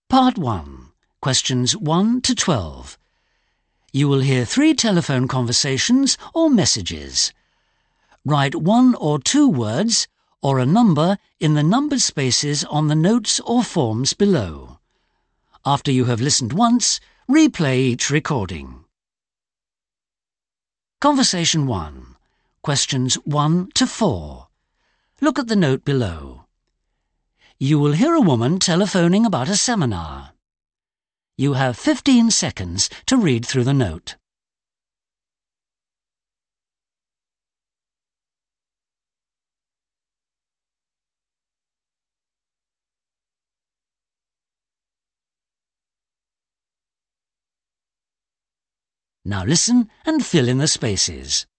Part 1. Questions 1 to 12. You will hear 3 telephone conversations or messages. Write 1 or 2 words or a number in the numbered spaces on the notes or forms below. After you have listened once, replay each recording. Conversation 1. Questions 1 to 4. Look at the note below. You will hear a woman telephoning about a seminar. You have 15 seconds to read through the note. Now listen and fill in the spaces.